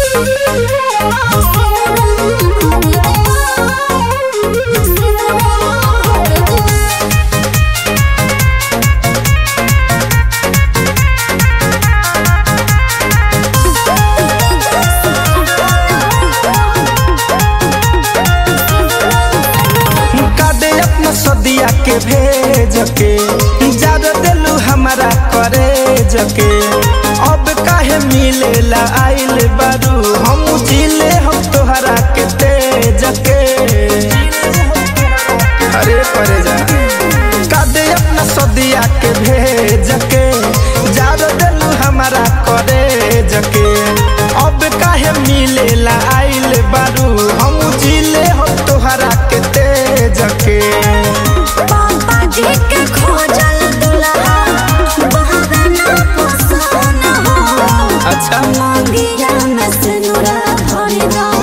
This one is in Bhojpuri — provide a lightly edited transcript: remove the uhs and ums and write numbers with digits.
सदिया के भेज के जार दिलू हमारा करे जके अब काहे मिलेला आइल बारू हम जिले हम तोहरा के तेज के अरे परे जा कादे अपना सदिया के भेज के जार दिलू हमारा करे जके अब काहे मिलेला आइल बारू हम जिले हम तोहरा के तेज के के खोजल दुल्हा बहाना पसंद हो। अच्छा मंगिया में सिनुरा भरी